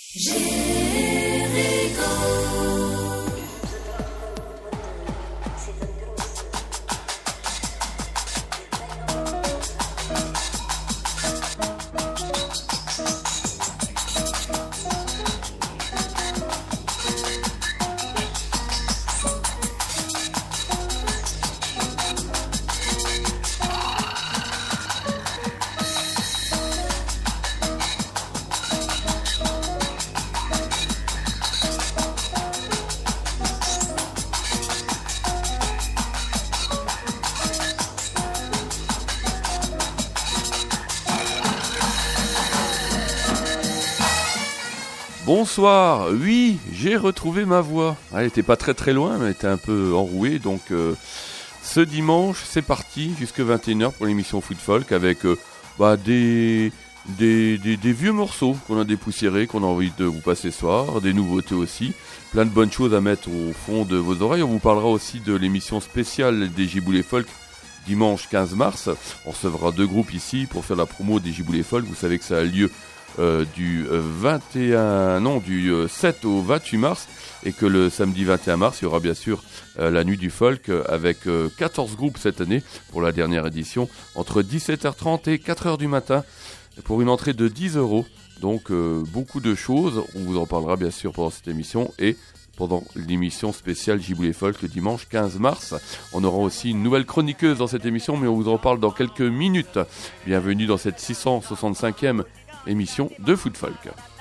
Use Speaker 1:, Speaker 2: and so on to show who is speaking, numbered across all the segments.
Speaker 1: Bonsoir, oui, j'ai retrouvé ma voix. Elle était pas très loin, mais elle était un peu enrouée, donc ce dimanche, c'est parti, jusqu'à 21h pour l'émission Foot Folk, avec des vieux morceaux qu'on a dépoussiérés, qu'on a envie de vous passer ce soir, des nouveautés aussi, plein de bonnes choses à mettre au fond de vos oreilles. On vous parlera aussi de l'émission spéciale des Giboulées Folk, dimanche 15 mars. On recevra 2 groupes ici pour faire la promo des Giboulées Folk. Vous savez que ça a lieu du 7 au 28 mars, et que le samedi 21 mars il y aura bien sûr la nuit du folk avec 14 groupes cette année pour la dernière édition, entre 17h30 et 4h du matin, pour une entrée de 10€. Donc beaucoup de choses, on vous en parlera bien sûr pendant cette émission et pendant l'émission spéciale Giboulées Folk le dimanche 15 mars. On aura aussi une nouvelle chroniqueuse dans cette émission, mais on vous en parle dans quelques minutes. Bienvenue dans cette 665e émission de Foot Folk.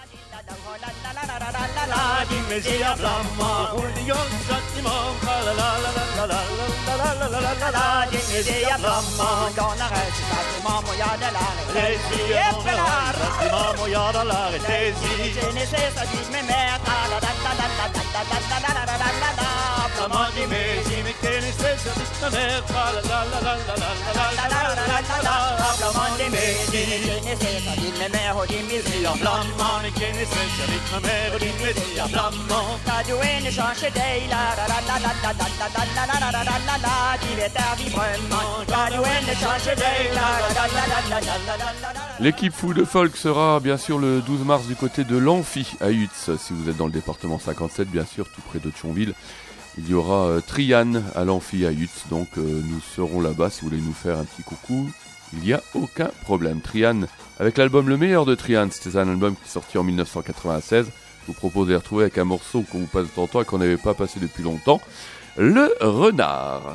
Speaker 1: L'équipe Foot Folk sera bien sûr le 12 mars du côté de l'Amphi à Utz. Si vous êtes dans le département 57, bien sûr, tout près de Thionville, il y aura Trian à l'Amphi à Utz. Donc nous serons là-bas si vous voulez nous faire un petit coucou. Il n'y a aucun problème. Trian, avec l'album Le Meilleur de Trian, c'était un album qui est sorti en 1996. Je vous propose de les retrouver avec un morceau qu'on vous passe de temps en temps et qu'on n'avait pas passé depuis longtemps. Le Renard.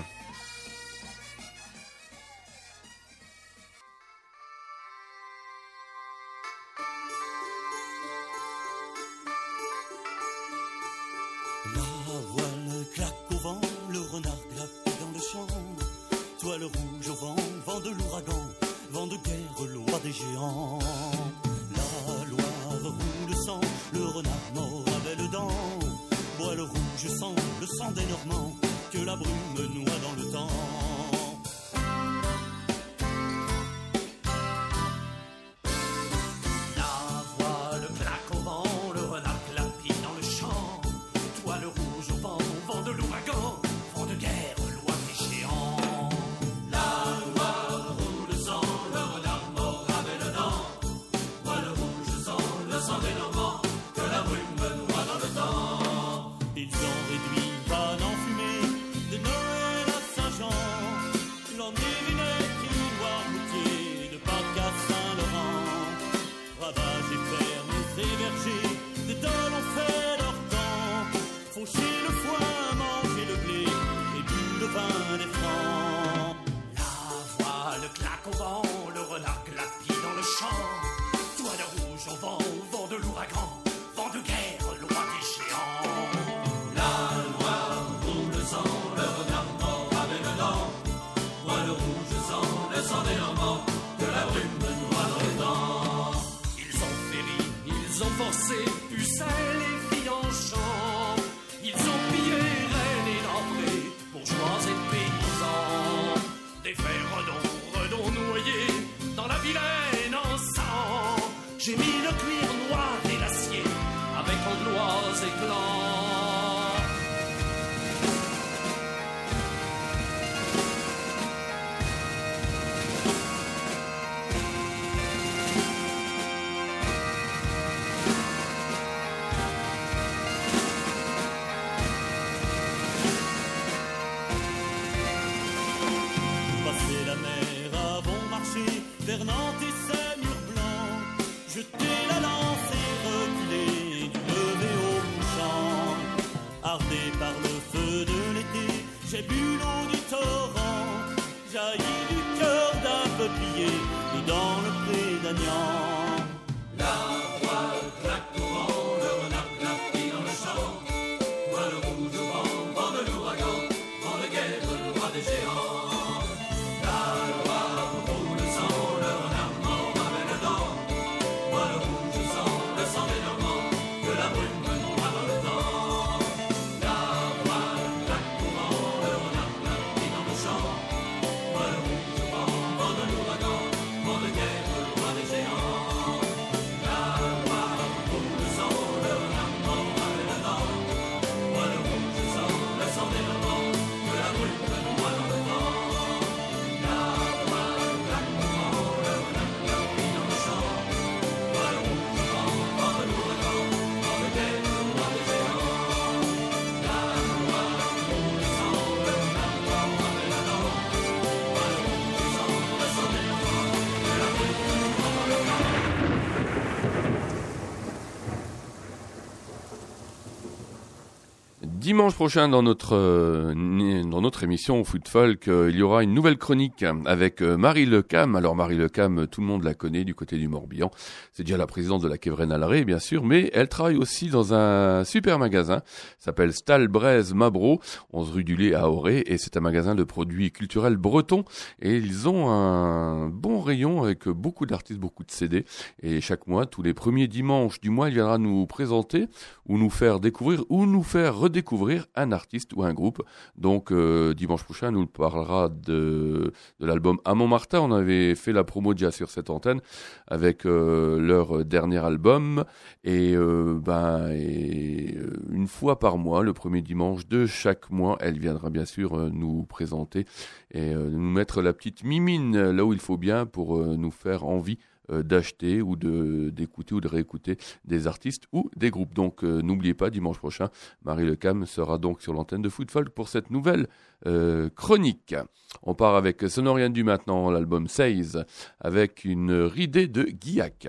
Speaker 2: La voile claque au vent, le renard claque dans le champ. Toile rouge au vent, vent de l'ouragan, vent de guerre, loi des géants. La Loire roule le sang, le renard mort avait le dent. Bois le rouge sang, le sang des Normands, que la brume noie dans le temps. gagnant. La voile claque au vent, le renard claque dans le champ. Voile rouge au vent, vent de l'ouragan, vent de guerre, le roi des géants. La loi roule le sang, le renard mord avec le dent. Voile rouge au sang, le sang des Normands, que la brume noie dans le temps. La voile claque au vent, le renard claque dans le champ. Voile rouge au vent, vent de l'ouragan, vent de guerre, le roi des géants. La loi roule le sang, le renard mord avec le dent. Voile rouge au sang, le sang des Normands, que la brume noie dans le temps. La voile claque au vent, le renard claque dans le champ. Voile rouge au vent, vent de l'ouragan, vent de guerre, le roi des géants. La loi roule le sang, le renard mord avec le dent. Voile rouge au sang, le sang des Normands, que la brume noie dans le temps.
Speaker 1: Dimanche prochain, dans notre émission Foot Folk, il y aura une nouvelle chronique avec Marie Lecam. Alors Marie Lecam, tout le monde la connaît du côté du Morbihan. C'est déjà la présidente de la Quévren à l'Arrêt, bien sûr, mais elle travaille aussi dans un super magasin. Ça s'appelle Stalbraise Mabro, 11 rue du Lait à Auray, et c'est un magasin de produits culturels bretons. Et ils ont un bon rayon avec beaucoup d'artistes, beaucoup de CD. Et chaque mois, tous les premiers dimanches du mois, il viendra nous présenter ou nous faire découvrir ou nous faire redécouvrir un artiste ou un groupe. Donc dimanche prochain, nous parlera de l'album À Montmartin. On avait fait la promo déjà sur cette antenne avec leur dernier album. Et une fois par mois, le premier dimanche de chaque mois, elle viendra bien sûr nous présenter et nous mettre la petite mimine là où il faut bien pour nous faire envie d'acheter ou d'écouter ou de réécouter des artistes ou des groupes. Donc n'oubliez pas, dimanche prochain, Marie Lecam sera donc sur l'antenne de Foot Folk pour cette nouvelle chronique. On part avec Sonorian du maintenant, l'album 16, avec une ridée de Guillac.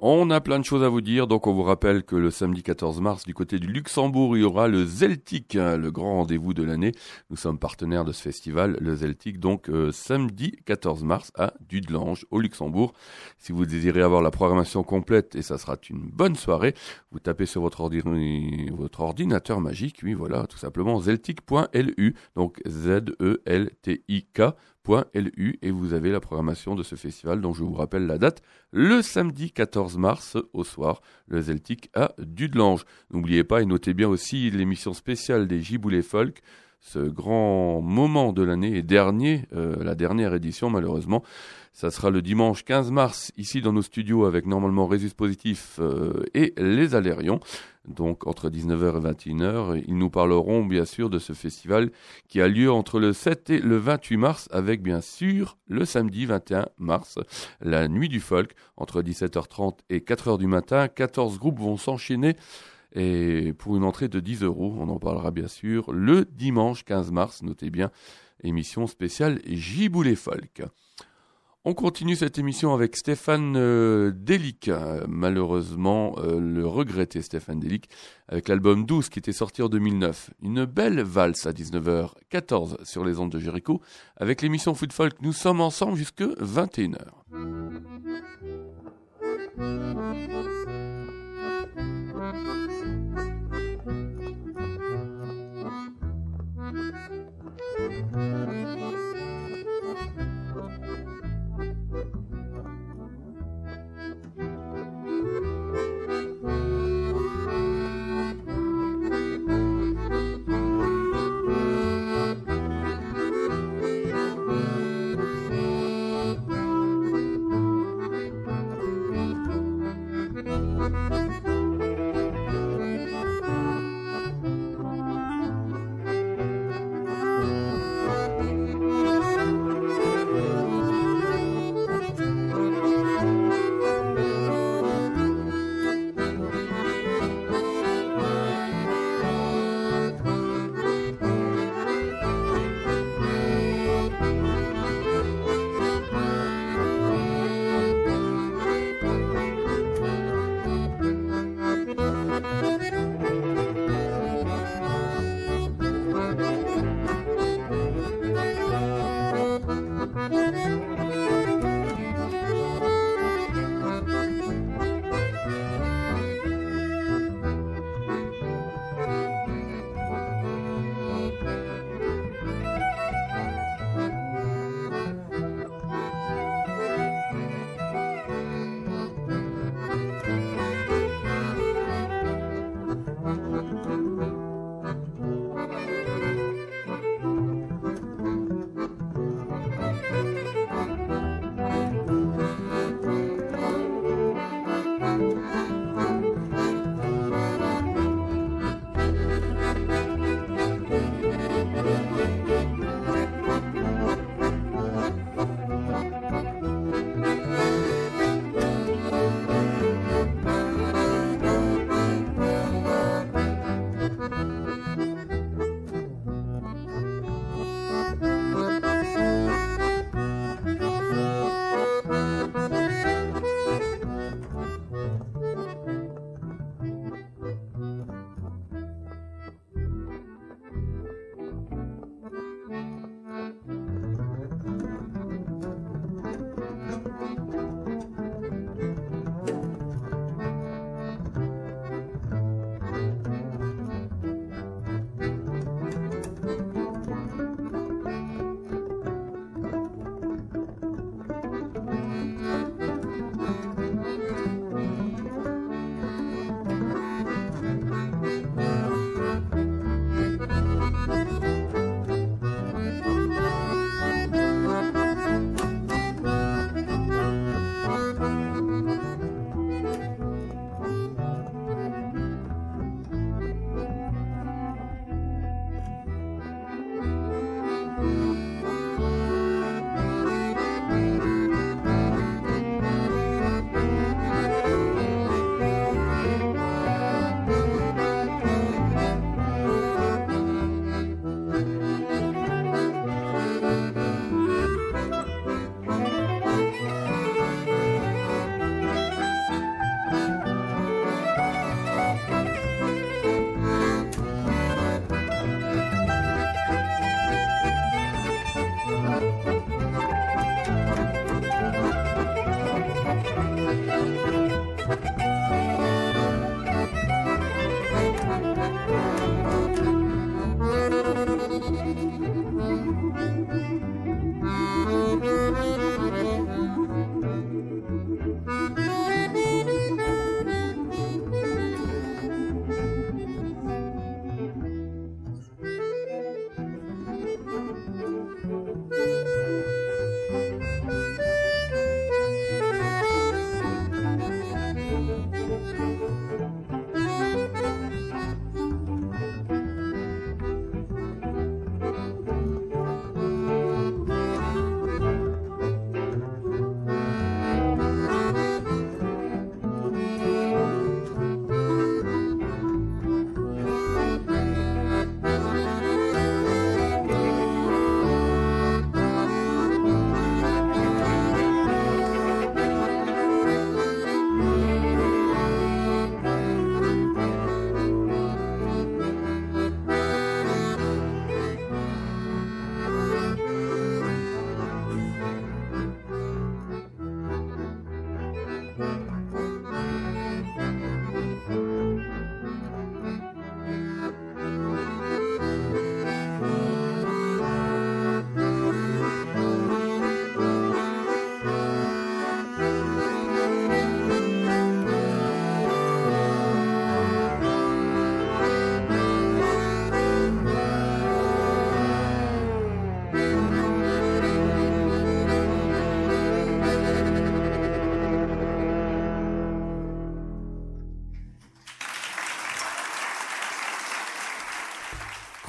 Speaker 1: On a plein de choses à vous dire, donc on vous rappelle que le samedi 14 mars, du côté du Luxembourg, il y aura le Zeltic, le grand rendez-vous de l'année. Nous sommes partenaires de ce festival, le Zeltic, donc samedi 14 mars à Dudelange, au Luxembourg. Si vous désirez avoir la programmation complète, et ça sera une bonne soirée, vous tapez sur votre ordinateur magique, oui voilà, tout simplement, zeltic.lu, donc zeltik.lu, et vous avez la programmation de ce festival dont je vous rappelle la date, le samedi 14 mars au soir, le Zeltic à Dudelange. N'oubliez pas et notez bien aussi l'émission spéciale des Giboulées Folk, ce grand moment de l'année et la dernière édition malheureusement. Ça sera le dimanche 15 mars ici dans nos studios avec normalement Résus Positif et les Alérions. Donc entre 19h et 21h, ils nous parleront bien sûr de ce festival qui a lieu entre le 7 et le 28 mars avec bien sûr le samedi 21 mars, la nuit du folk, entre 17h30 et 4h du matin. 14 groupes vont s'enchaîner et pour une entrée de 10 €, on en parlera bien sûr le dimanche 15 mars, notez bien, émission spéciale Giboulées Folk. On continue cette émission avec Stéphane Delic, malheureusement le regretté Stéphane Delic, avec l'album 12 qui était sorti en 2009. Une belle valse à 19h14 sur les ondes de Jéricho. Avec l'émission Food Folk, nous sommes ensemble jusque 21h.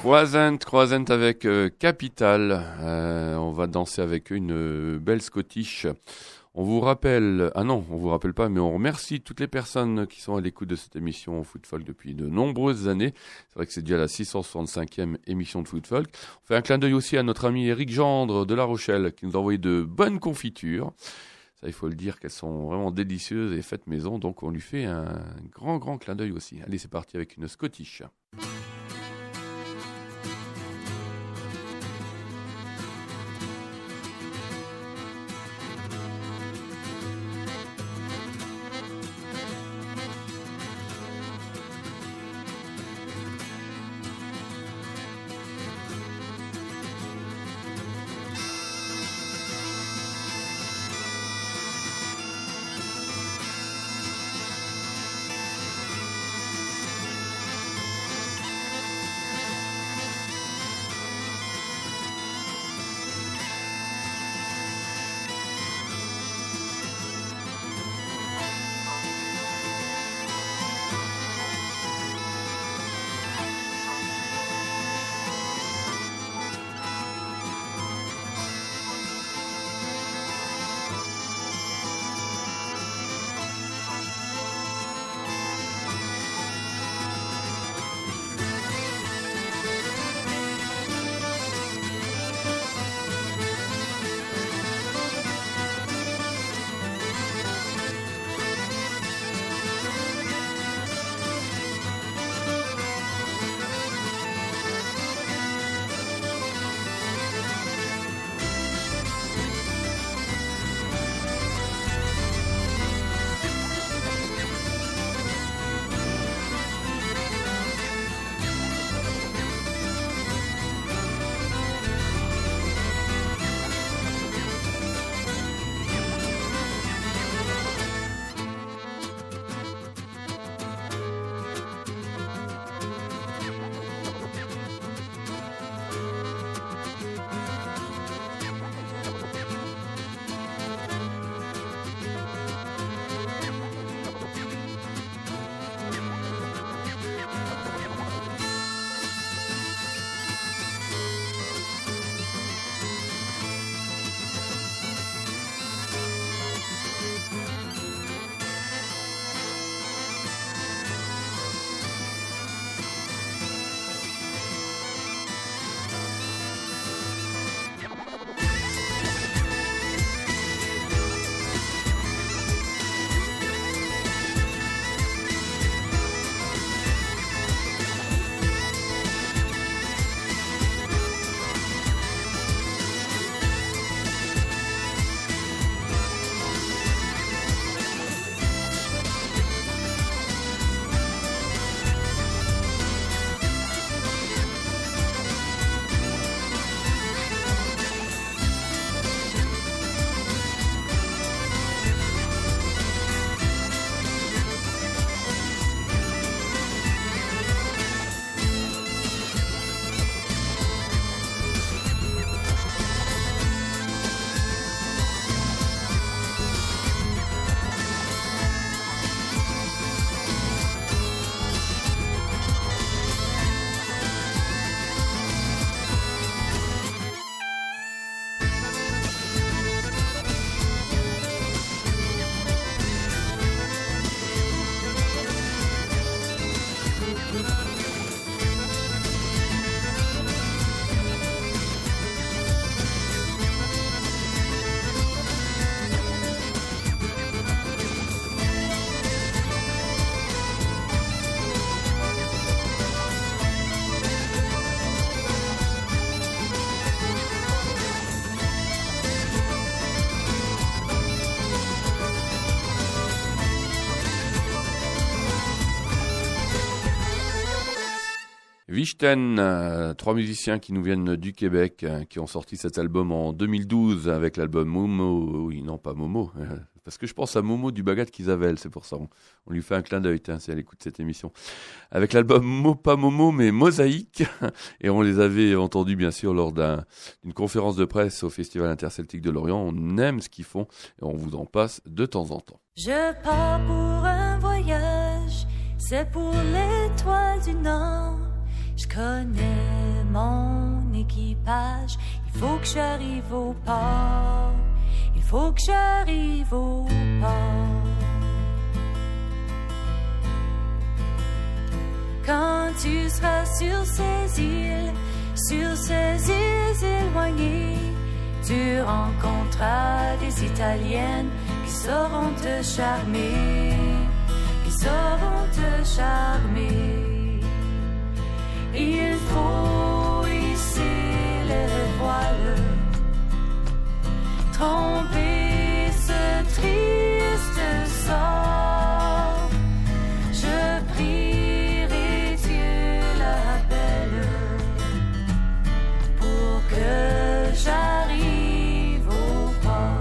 Speaker 1: Croisent avec Capital. On va danser avec eux une belle Scottish. On vous rappelle pas, mais on remercie toutes les personnes qui sont à l'écoute de cette émission Foot Folk depuis de nombreuses années. C'est vrai que c'est déjà la 665e émission de Foot Folk. On fait un clin d'œil aussi à notre ami Eric Gendre de La Rochelle qui nous a envoyé de bonnes confitures. Ça, il faut le dire qu'elles sont vraiment délicieuses et faites maison, donc on lui fait un grand clin d'œil aussi. Allez, c'est parti avec une Scottish. Wichten, trois musiciens qui nous viennent du Québec, qui ont sorti cet album en 2012 avec l'album Momo. Oui, non, pas Momo, parce que je pense à Momo du Bagat qu'Isabelle, c'est pour ça. On lui fait un clin d'œil, si elle écoute cette émission. Avec l'album pas Momo, mais Mosaïque. Et on les avait entendus, bien sûr, lors d'une conférence de presse au Festival Interceltique de Lorient. On aime ce qu'ils font et on vous en passe de temps en temps.
Speaker 3: Je pars pour un voyage, c'est pour l'étoile du Nord. Je connais mon équipage. Il faut que j'arrive au port. Il faut que j'arrive au port. Quand tu seras sur ces îles éloignées, tu rencontreras des Italiennes qui sauront te charmer, qui sauront te charmer. Il faut hisser le voile, tromper ce triste sort. Je prierai Dieu l'appelle pour que j'arrive au port.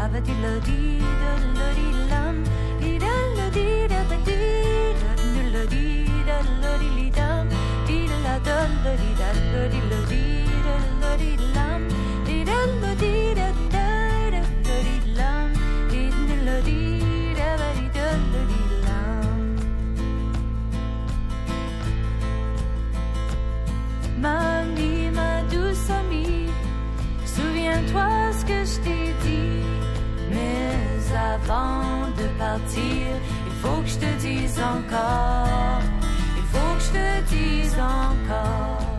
Speaker 3: Mamie, ma douce amie, souviens-toi ce que je t'ai dit. Mais avant de partir, il faut que je te dise encore. Il faut que je te dise encore.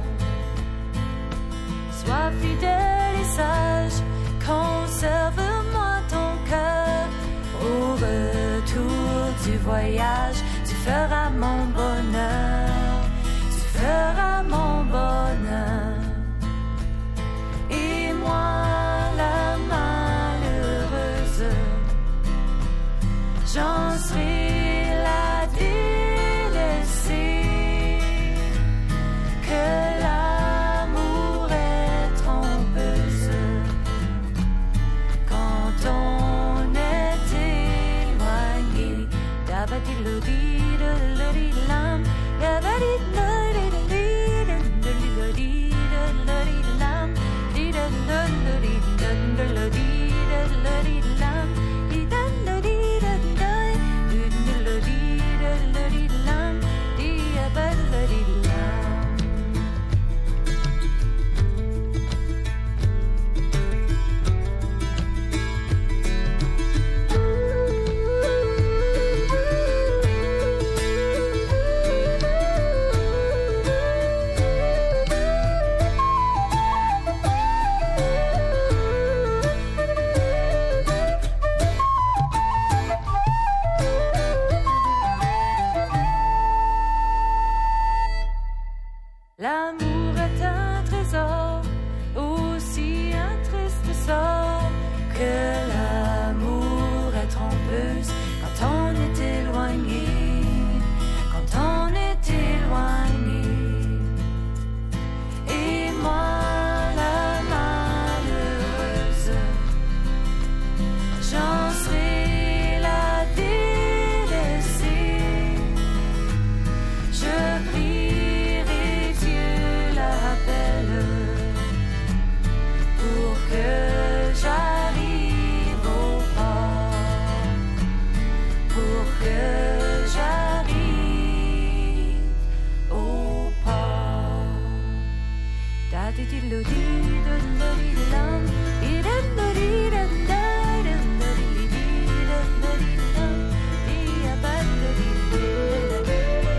Speaker 3: Sois fidèle et sage, conserve-moi ton cœur. Au retour du voyage, tu feras mon bonheur. Tu feras mon bonheur. Et moi, la malheureuse, j'en serai la délaissée. Que l'amour est trompeuse quand on est éloigné. Dabadilodidilam, dabadidlodidilam, didalodidalodidilam, didalodidalodidilam, diabadlodidilam. L'amour est un trésor, aussi un triste sort. Que l'amour est trompeuse quand on est éloigné, quand on est éloigné. Et moi, la malheureuse, j'en serai la délaissée. Je prierai Dieu l'appelle pour que j'arrive au port, pour que j'arrive au port. Da-di-di-lo-di-do-lo-di-lam, di-da-lo-di-da-da-da-da-di-di-da-lo-di-lam, di-ya-ba-lo-di-da-da-da.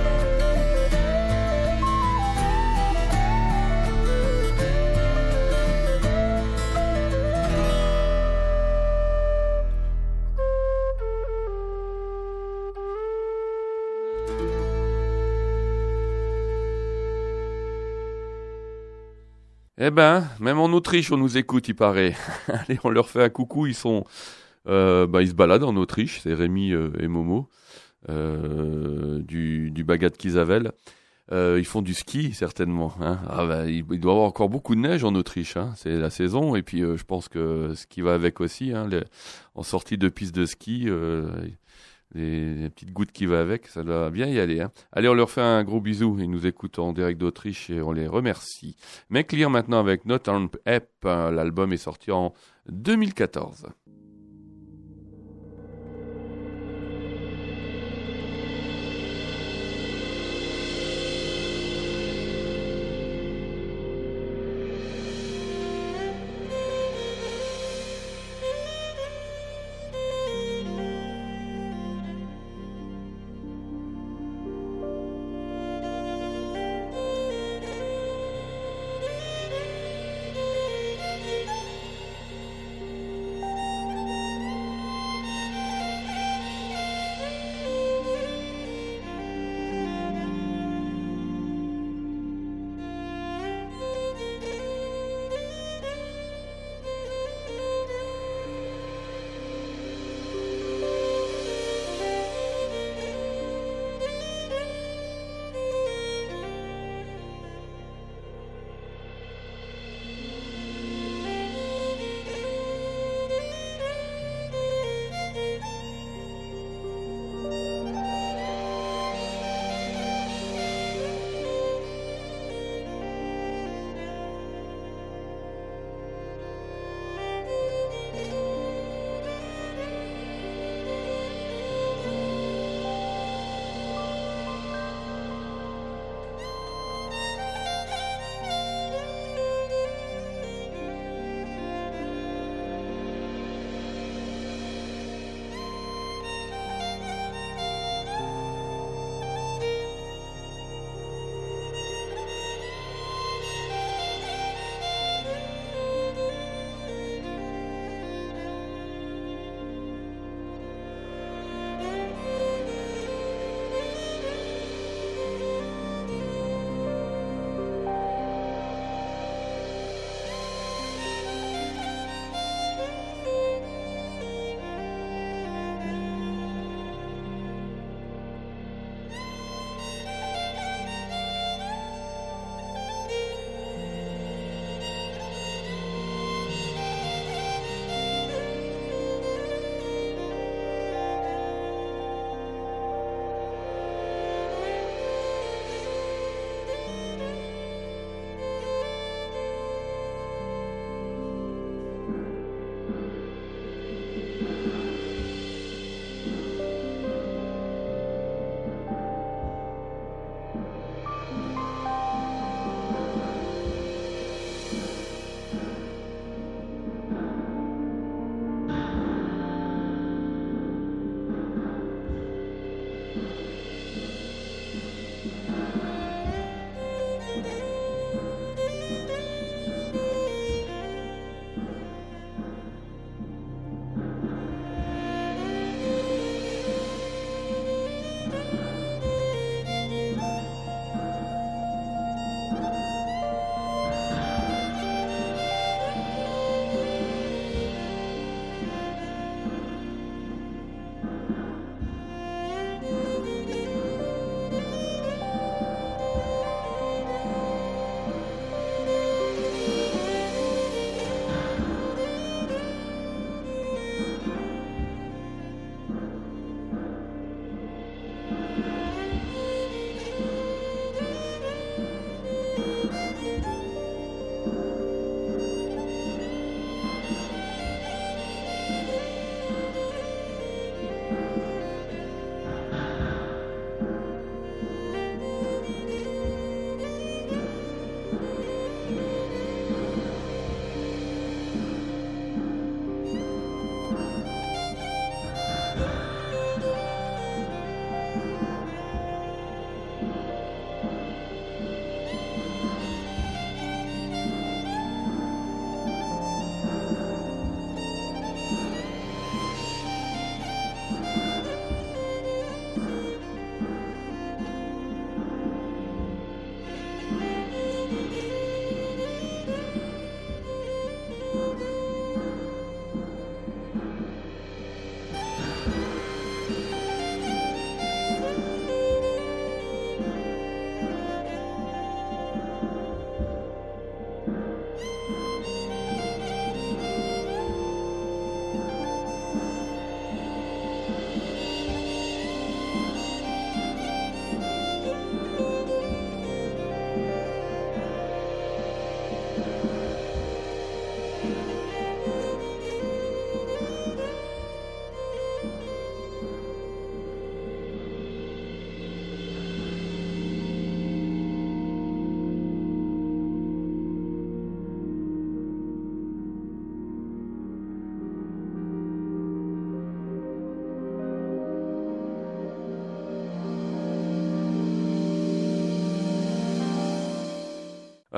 Speaker 1: Eh ben, même en Autriche, on nous écoute, il paraît. Allez, on leur fait un coucou. Ils sont, ils se baladent en Autriche. C'est Rémi et Momo du Bagat Kisavel. Ils font du ski, certainement. Hein. Ah ben, il doit y avoir encore beaucoup de neige en Autriche. Hein. C'est la saison. Et puis, je pense que ce qui va avec aussi, hein, en sortie de piste de ski, les petites gouttes qui vont avec, ça doit bien y aller. Hein. Allez, on leur fait un gros bisou. Ils nous écoutent en direct d'Autriche et on les remercie. McLear maintenant avec Not on Ep. L'album est sorti en 2014.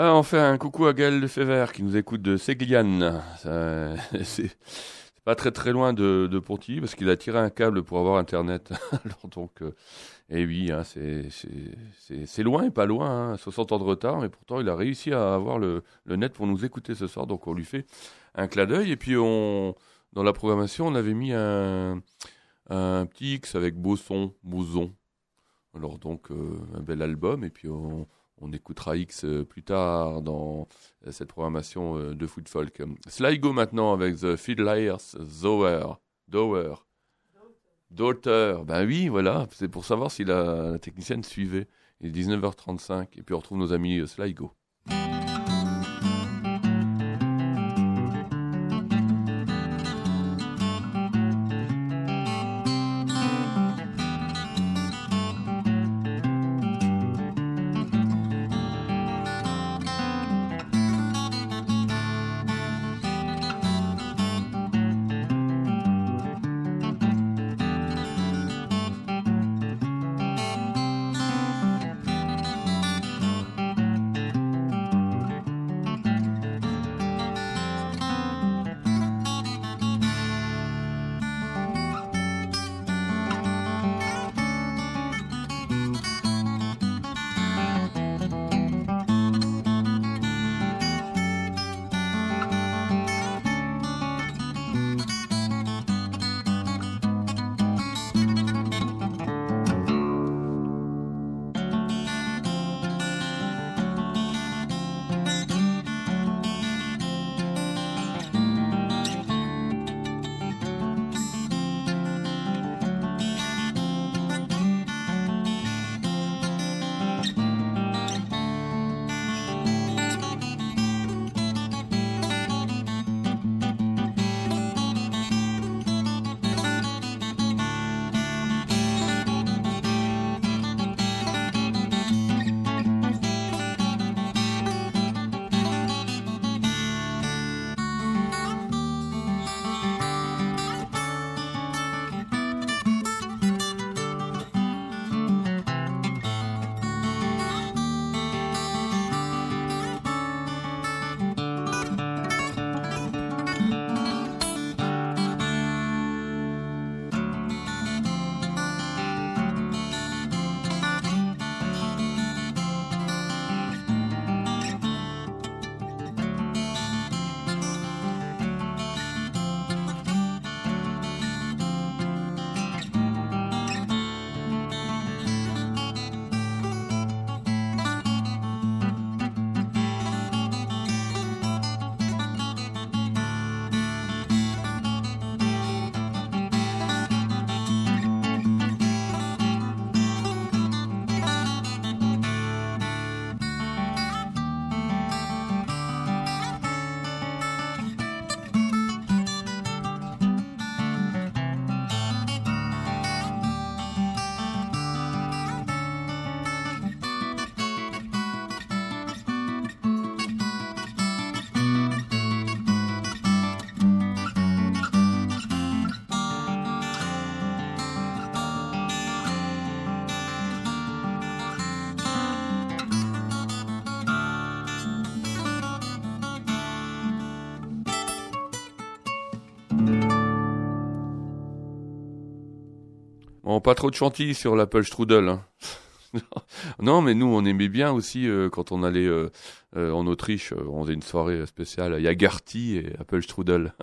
Speaker 1: Ah, on fait un coucou à Gaël Lefebvre qui nous écoute de Ségliane. C'est pas très très loin de Pontivy parce qu'il a tiré un câble pour avoir internet. Alors donc, et oui, hein, c'est loin et pas loin, hein, 60 ans de retard, mais pourtant il a réussi à avoir le net pour nous écouter ce soir. Donc on lui fait un clin d'œil. Et puis dans la programmation, on avait mis un petit X avec Boson. Alors donc un bel album. Et puis on écoutera X plus tard dans cette programmation de Food Folk. Sligo maintenant avec The Fiddler's Daughter. Ben oui, voilà, c'est pour savoir si la technicienne suivait. Il est 19h35 et puis on retrouve nos amis Sligo. Bon, pas trop de chantilly sur l'Apple Strudel. Hein. Non, mais nous, on aimait bien aussi quand on allait en Autriche. On faisait une soirée spéciale. Il y a Garty et Apple Strudel.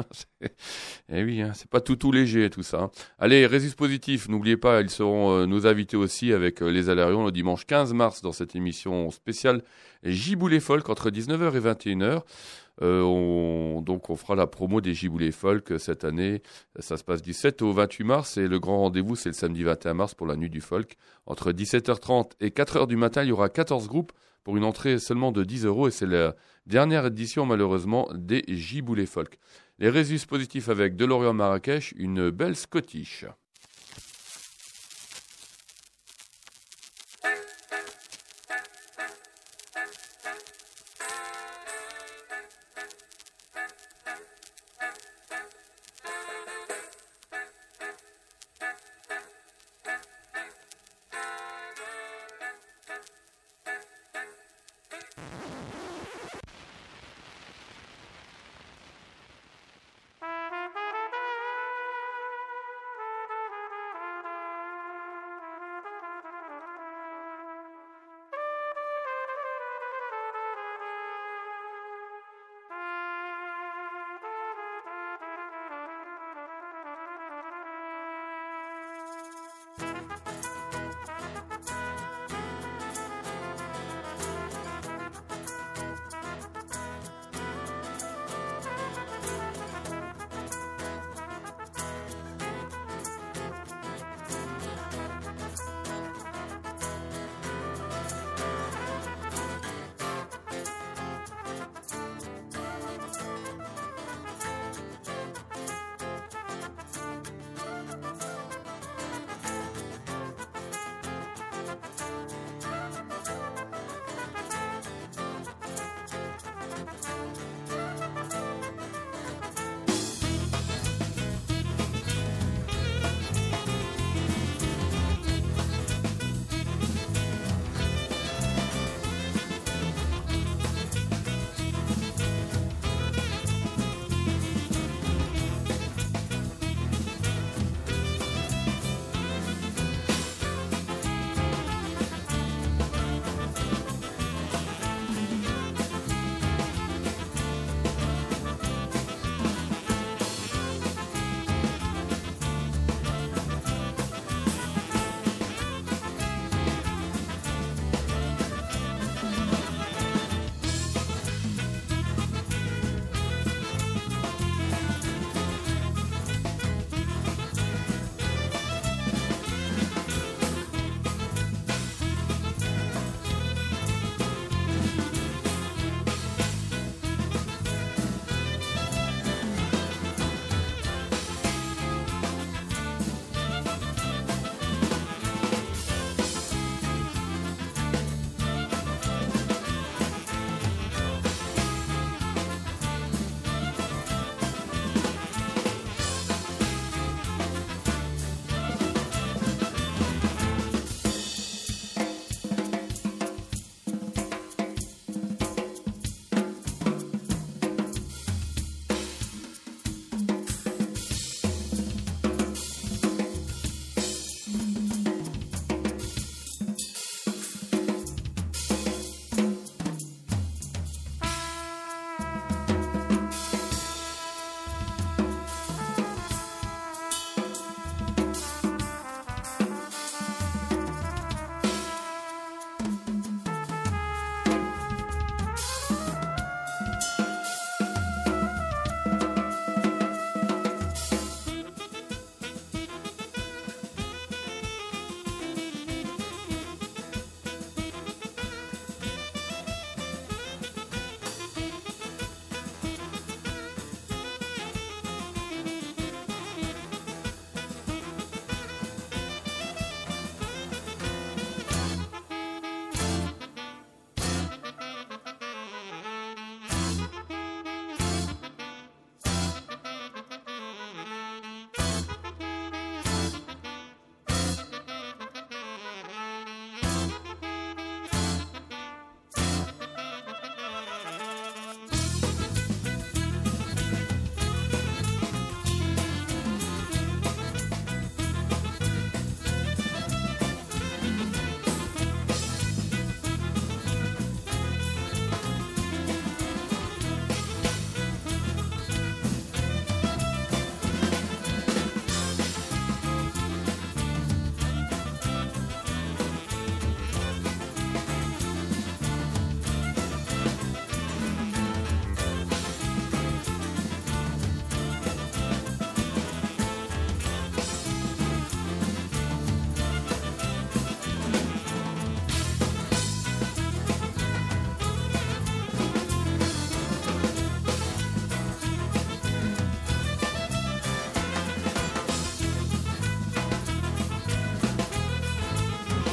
Speaker 1: Eh oui, hein, c'est pas tout léger tout ça. Hein. Allez, Résus Positif, n'oubliez pas, ils seront nos invités aussi avec les Alarions le dimanche 15 mars dans cette émission spéciale Giboulé Folk entre 19h et 21h. Donc on fera la promo des Giboulé Folk cette année. Ça se passe du 7 au 28 mars et le grand rendez-vous c'est le samedi 21 mars pour la nuit du folk. Entre 17h30 et 4h du matin, il y aura 14 groupes pour une entrée seulement de 10 € et c'est la dernière édition malheureusement des Giboulé Folk. Les Résus Positifs avec DeLorean Marrakech, une belle Scottish.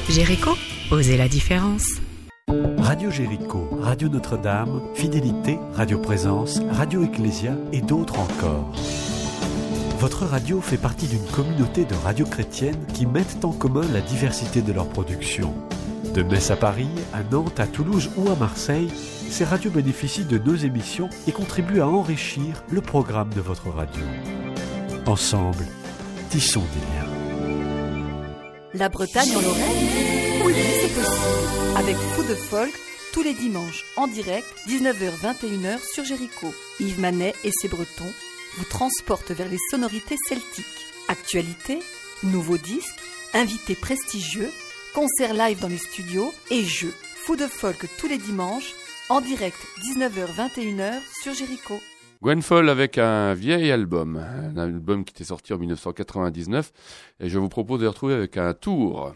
Speaker 4: Jéricho, osez la différence.
Speaker 5: Radio Jéricho, Radio Notre-Dame, Fidélité, Radio Présence, Radio Ecclésia et d'autres encore. Votre radio fait partie d'une communauté de radios chrétiennes qui mettent en commun la diversité de leurs productions. De Metz à Paris, à Nantes, à Toulouse ou à Marseille, ces radios bénéficient de nos émissions et contribuent à enrichir le programme de votre radio. Ensemble, tissons des liens.
Speaker 6: La Bretagne en Lorraine ? Oui, c'est possible. Avec Fou de Folk, tous les dimanches, en direct, 19h-21h sur Jéricho. Yves Manet et ses Bretons vous transportent vers les sonorités celtiques. Actualité, nouveaux disques, invités prestigieux, concerts live dans les studios et jeux. Fou de Folk tous les dimanches, en direct, 19h-21h sur Jéricho.
Speaker 1: Gwenfol avec un vieil album, un album qui était sorti en 1999, et je vous propose de le retrouver avec un tour.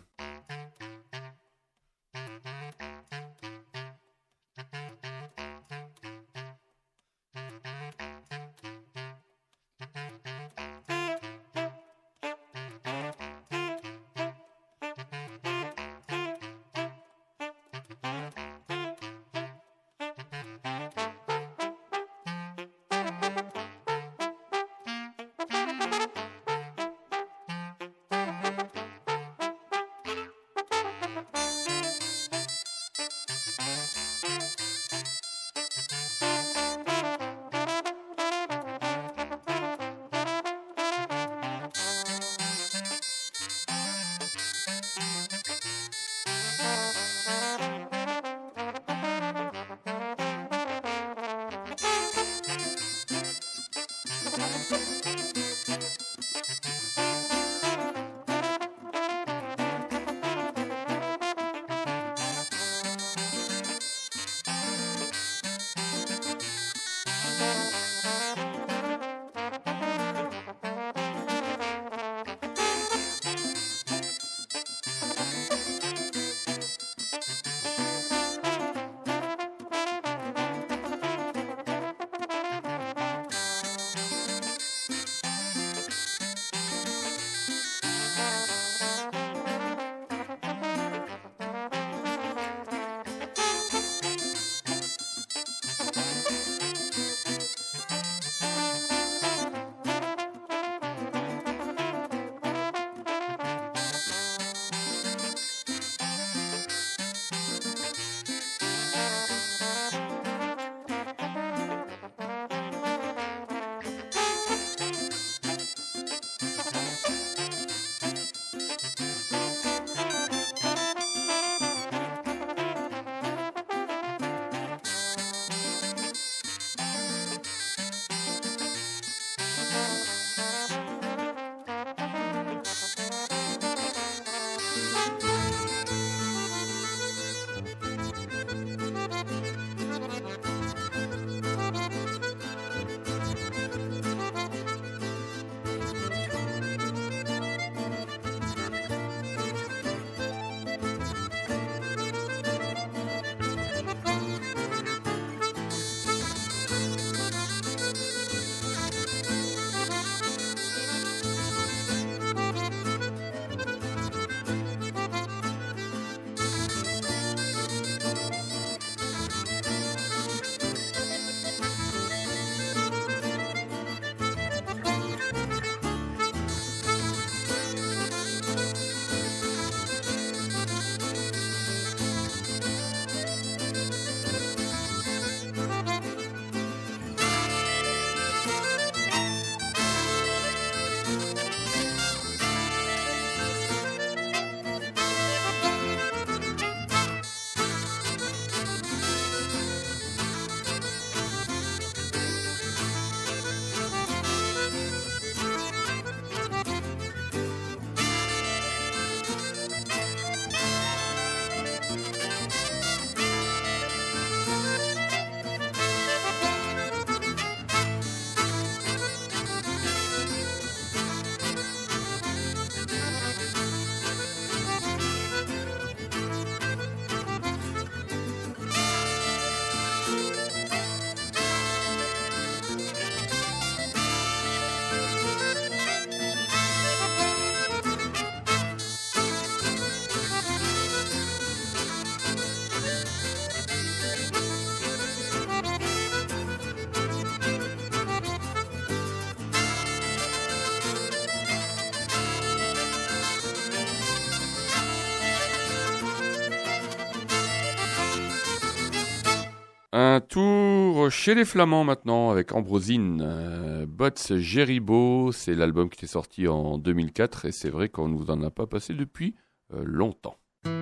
Speaker 1: chez les Flamands maintenant avec Ambrosine. Bots Géribeau, c'est l'album qui est sorti en 2004 et c'est vrai qu'on ne vous en a pas passé depuis longtemps.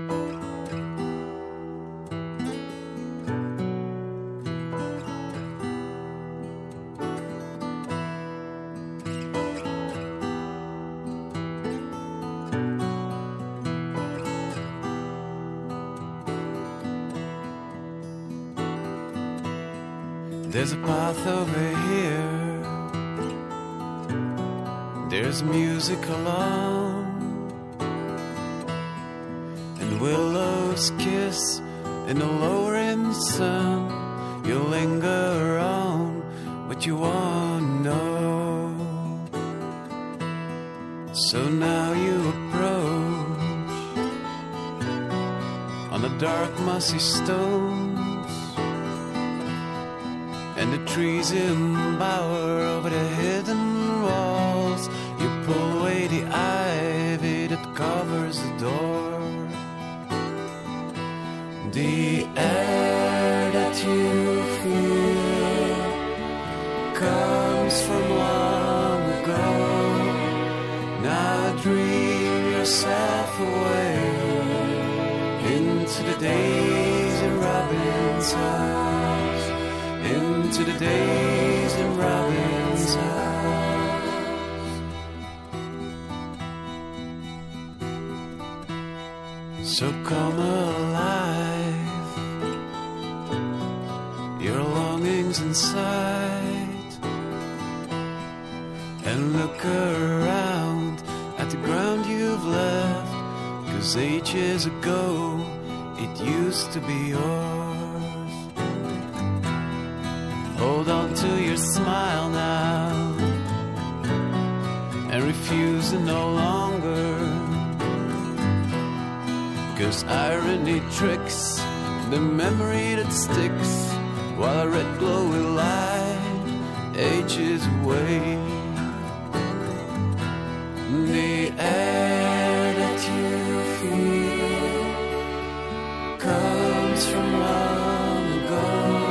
Speaker 7: There's a path over here, there's music along, and willows kiss in the lowering sun. You linger on what you want to know. So now you approach on the dark mossy stones, and the trees embower over the hidden walls. You pull away the ivy that covers the door. The air that you feel comes from long ago. Now dream yourself away into the days in Robin's house, into the days in Robin's house. So come alive, your longings inside, and look around at the ground you've left, 'cause ages ago it used to be yours. Hold on to your smile now and refuse it no longer, 'cause irony tricks the memory that sticks, while a red glow will light ages away. The air that you feel comes from long ago.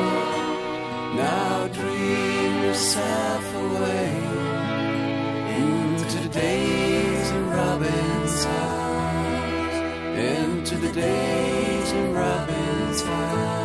Speaker 7: Now dream yourself away into the days in Robin's house, into the days in Robin's house.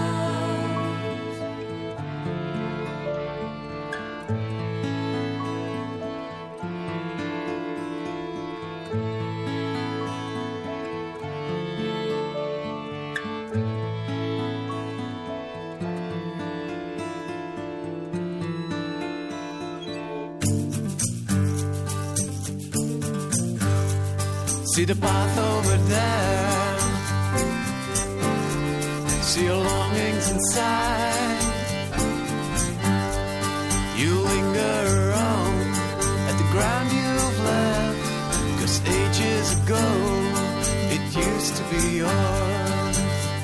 Speaker 7: See the path over there, see your longings inside. You linger around at the ground you've left, 'cause ages ago it used to be yours.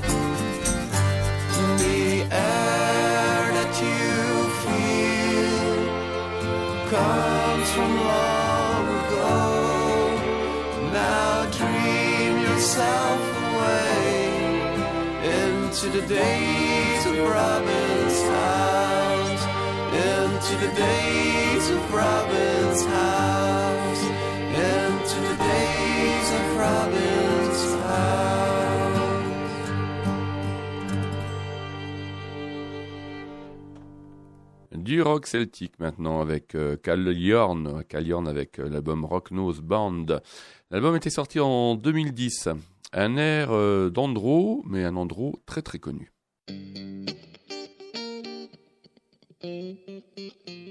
Speaker 7: The air that you feel comes from long ago. Now dream yourself away into the days of Robin's house, into the days of Robin's house, into the days of Robin's house.
Speaker 1: Du rock celtique maintenant avec Cal Yorn avec l'album Rock Nose Band. L'album était sorti en 2010. Un air d'Andro, mais un Andro très très connu.